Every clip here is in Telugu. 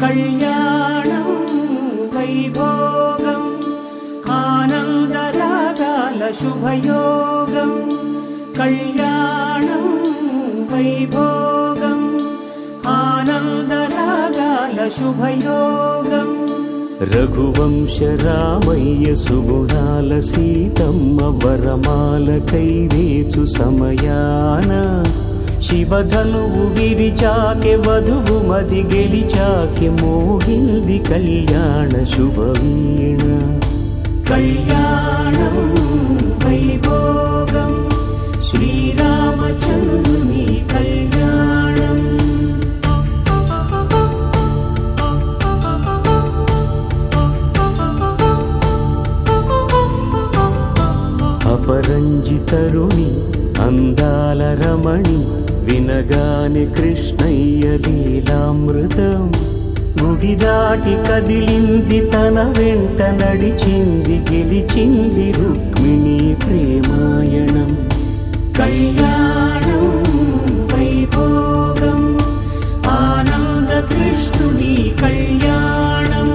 కళ్యాణం వైభోగం ఆనందరాగాల శుభయోగం. కళ్యాణం వైభోగం ఆనందరాగాల శుభయోగం. రఘువంశ రామయ్య సుగుణాల సీతమ్మ వరమాల కైవేచు సమయాన శివధనువు విరిచాకె వధువు మది గెలిచాకె మోగింది కళ్యాణ శుభవీణ. కళ్యాణం వైభోగం శ్రీరామచంద్రుని కళ్యాణం. అపరంజి తరుణి అందాల రమణి వినగాని కృష్ణయ్య లీలామృతం. గుడి దాటి కదిలింది తన వెంట నడిచింది గెలిచింది రుక్మిణి ప్రేమాయణం. కళ్యాణం వైభోగం ఆనంద కృష్ణుని కళ్యాణం.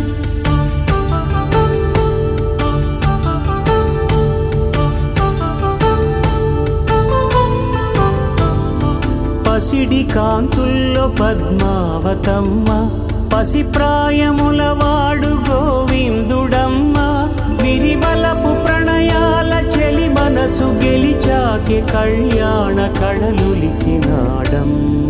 పసిడి కాంతుల్లో పద్మావతమ్మ పసిప్రాయముల వాడు గోవిందుడమ్మ. విరివలపు ప్రణయాల చెలి మనసు గెలిచాకె కళ్యాణ కళలులికినాడమ్మ.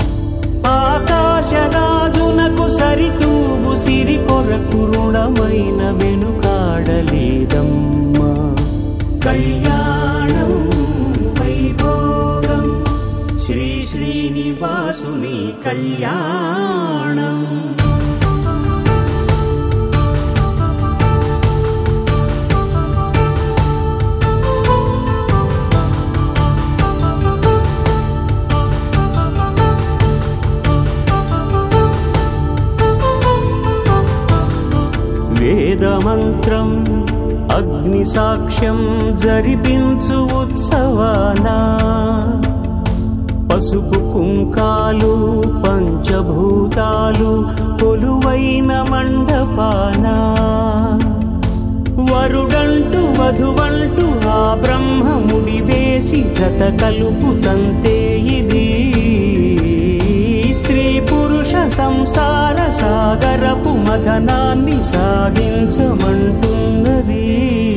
ఆకాశరాజునకు సరితూబు సిరి కొరకు రుణమైన వెనుకాడలేదమ్మ. కళ్యాణం వైభోగం శ్రీ శ్రీనివాసుని కళ్యాణం. వేదమంత్రం అగ్ని సాక్ష్యం జరిపించు ఉత్సవానా పసుపు కుంకాలు పంచభూతాలు కొలువైన మండపాన. వరుడంటూ వధువంటూ ఆ బ్రహ్మముడి వేసి జత కలుపుతంతే ఇది. స్త్రీ పురుష సంసార సాగరపు మథనాన్ని సాగించమంటున్నది.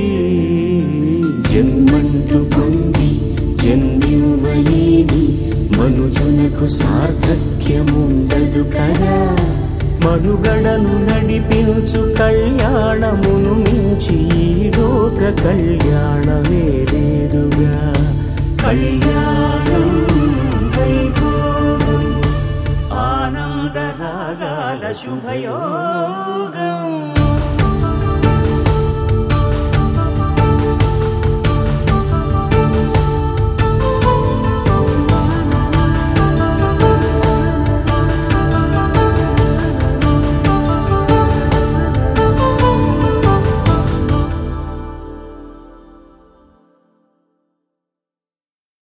జన్మంటూ పొంది జన్మివ్వలేని మనుజునకు సార్థక్యముండదు కదా. మనుగడను నడిపించు కళ్యాణమును మించి ఈ లోక కళ్యాణమే లేదుగా. కళ్యాణం వైభోగం ఆనందరాగాల శుభయోగం.